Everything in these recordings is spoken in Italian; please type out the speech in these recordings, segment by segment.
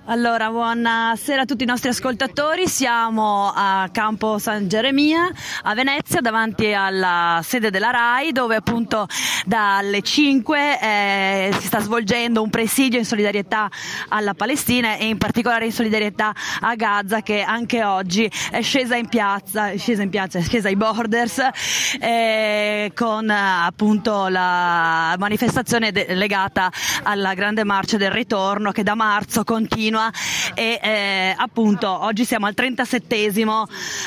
Allora, buonasera a tutti i nostri ascoltatori. Siamo a Campo San Geremia a Venezia, davanti alla sede della RAI, dove appunto dalle 5 si sta svolgendo un presidio in solidarietà alla Palestina e in particolare in solidarietà a Gaza, che anche oggi è scesa ai Borders con appunto la manifestazione legata alla grande marcia del ritorno, che da marzo continua e appunto oggi siamo al 37esimo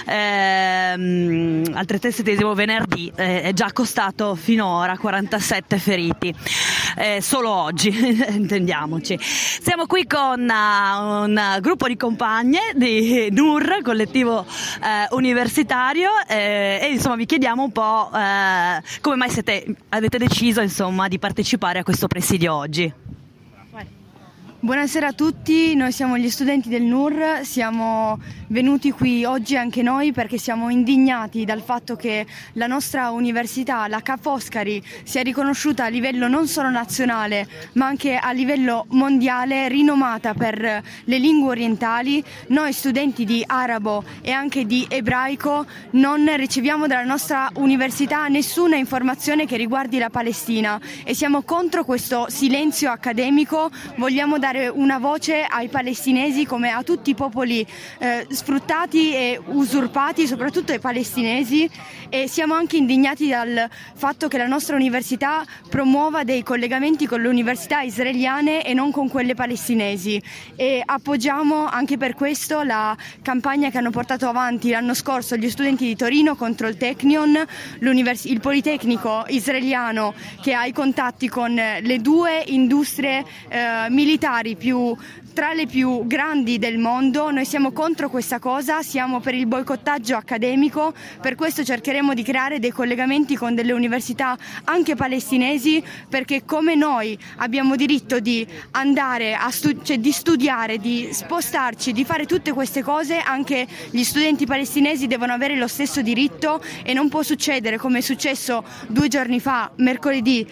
venerdì. È già costato finora 47 feriti solo oggi, intendiamoci. Siamo qui con un gruppo di compagne di NUR, collettivo universitario, e insomma vi chiediamo un po' come mai avete deciso insomma di partecipare a questo presidio oggi. Buonasera a tutti, noi siamo gli studenti del NUR, siamo venuti qui oggi anche noi perché siamo indignati dal fatto che la nostra università, la Ca' Foscari, sia riconosciuta a livello non solo nazionale ma anche a livello mondiale, rinomata per le lingue orientali. Noi studenti di arabo e anche di ebraico non riceviamo dalla nostra università nessuna informazione che riguardi la Palestina e siamo contro questo silenzio accademico. Vogliamo dare una voce ai palestinesi come a tutti i popoli sfruttati e usurpati, soprattutto ai palestinesi, e siamo anche indignati dal fatto che la nostra università promuova dei collegamenti con le università israeliane e non con quelle palestinesi, e appoggiamo anche per questo la campagna che hanno portato avanti l'anno scorso gli studenti di Torino contro il Technion, il Politecnico israeliano, che ha i contatti con le due industrie militari tra le più grandi del mondo. Noi siamo contro questa cosa, siamo per il boicottaggio accademico, per questo cercheremo di creare dei collegamenti con delle università anche palestinesi, perché come noi abbiamo diritto di andare di studiare, di spostarci, di fare tutte queste cose, anche gli studenti palestinesi devono avere lo stesso diritto, e non può succedere come è successo 2 giorni fa, mercoledì,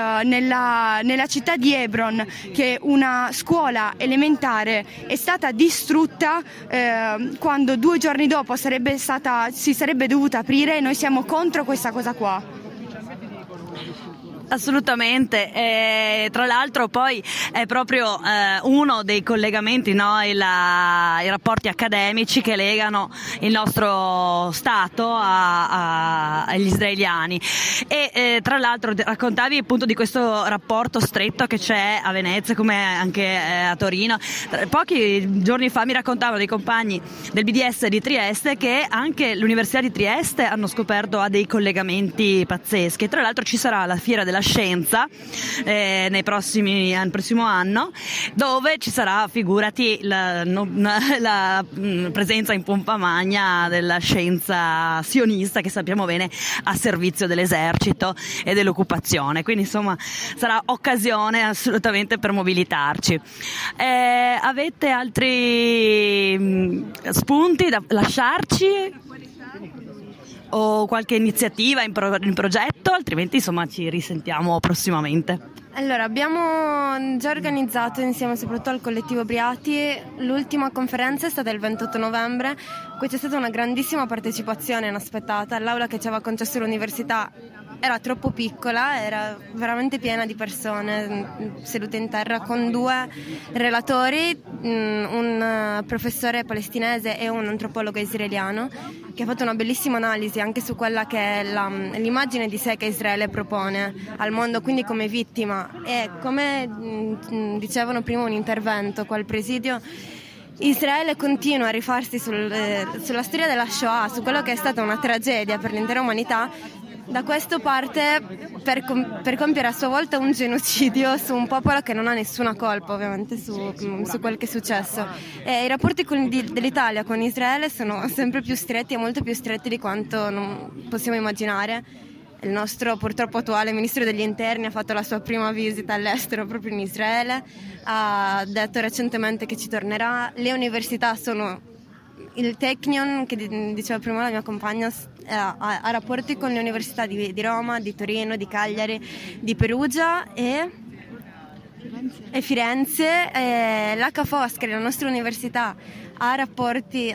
nella città di Hebron, che una scuola elementare è stata distrutta quando 2 giorni dopo si sarebbe dovuta aprire. Noi siamo contro questa cosa qua. Assolutamente, tra l'altro poi è proprio uno dei collegamenti, no? I rapporti accademici che legano il nostro Stato agli israeliani, e tra l'altro raccontavi appunto di questo rapporto stretto che c'è a Venezia come anche a Torino. Pochi giorni fa mi raccontavano dei compagni del BDS di Trieste che anche l'Università di Trieste hanno scoperto ha dei collegamenti pazzeschi. Tra l'altro ci sarà la Fiera della Scienza nel prossimo anno, dove ci sarà, figurati, la presenza in pompa magna della scienza sionista, che sappiamo bene a servizio dell'esercito e dell'occupazione, quindi insomma sarà occasione assolutamente per mobilitarci. Avete altri spunti da lasciarci? O qualche iniziativa in progetto, altrimenti insomma ci risentiamo prossimamente. Allora, abbiamo già organizzato insieme soprattutto al collettivo Briati l'ultima conferenza, è stata il 28 novembre, qui c'è stata una grandissima partecipazione inaspettata. L'aula che ci aveva concesso l'università era troppo piccola, era veramente piena di persone sedute in terra, con 2 relatori, un professore palestinese e un antropologo israeliano, che ha fatto una bellissima analisi anche su quella che è l'immagine di sé che Israele propone al mondo, quindi come vittima. E come dicevano prima un intervento qua al presidio, Israele continua a rifarsi sulla storia della Shoah, su quello che è stata una tragedia per l'intera umanità. Da questo parte per compiere a sua volta un genocidio su un popolo che non ha nessuna colpa ovviamente su quel che è successo. E i rapporti dell'Italia con Israele sono sempre più stretti e molto più stretti di quanto non possiamo immaginare. Il nostro purtroppo attuale ministro degli interni ha fatto la sua prima visita all'estero proprio in Israele, ha detto recentemente che ci tornerà. Le università sono il Technion, che diceva prima la mia compagna, ha rapporti con le università di Roma, di Torino, di Cagliari, di Perugia e e Firenze. La Ca' Foscari, la nostra università, ha rapporti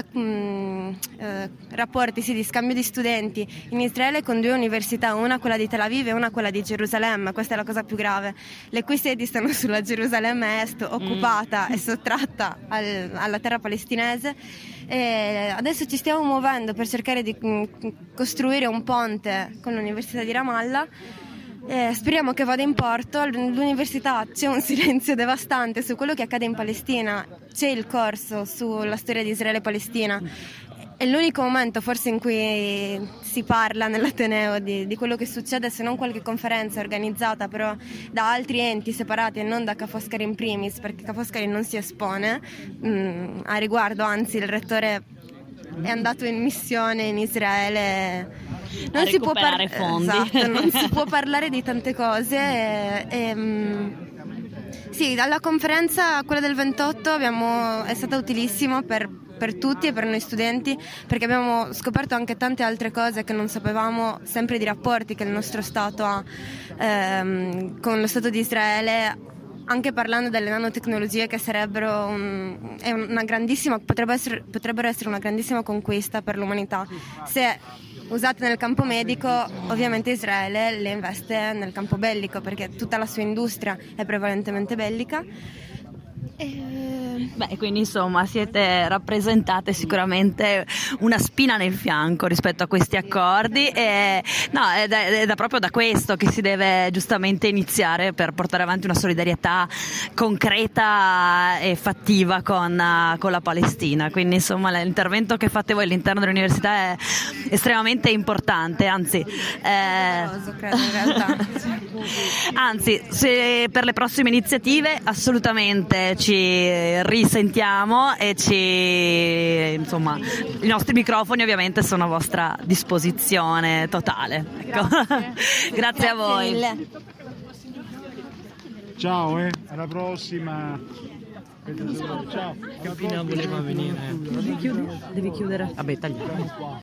di scambio di studenti in Israele con 2 università, una quella di Tel Aviv e una quella di Gerusalemme. Questa è la cosa più grave. Le cui sedi stanno sulla Gerusalemme Est, occupata e sottratta alla terra palestinese. E adesso ci stiamo muovendo per cercare di costruire un ponte con l'Università di Ramallah. Speriamo che vada in porto. L'università, c'è un silenzio devastante su quello che accade in Palestina, c'è il corso sulla storia di Israele e Palestina. È l'unico momento forse in cui si parla nell'Ateneo di quello che succede, se non qualche conferenza organizzata però da altri enti separati e non da Ca' Foscari in primis, perché Ca' Foscari non si espone a riguardo, anzi il rettore è andato in missione in Israele. Non si può fondi. Esatto, non si può parlare di tante cose. Sì, alla conferenza, quella del 28, è stata utilissima per tutti e per noi studenti, perché abbiamo scoperto anche tante altre cose che non sapevamo, sempre di rapporti che il nostro Stato ha con lo Stato di Israele, anche parlando delle nanotecnologie che sarebbero potrebbero essere una grandissima conquista per l'umanità. Se usate nel campo medico, ovviamente Israele le investe nel campo bellico, perché tutta la sua industria è prevalentemente bellica. Beh, quindi insomma siete rappresentate sicuramente una spina nel fianco rispetto a questi accordi e no, è proprio da questo che si deve giustamente iniziare per portare avanti una solidarietà concreta e fattiva con la Palestina. Quindi insomma l'intervento che fate voi all'interno dell'università è estremamente importante, anzi credo in realtà. Anzi, se per le prossime iniziative assolutamente ci risentiamo e insomma i nostri microfoni ovviamente sono a vostra disposizione totale. Ecco. Grazie a voi. Mille. Ciao, alla prossima. Ciao. Che voleva venire. Devi chiudere. Vabbè, tagliamo.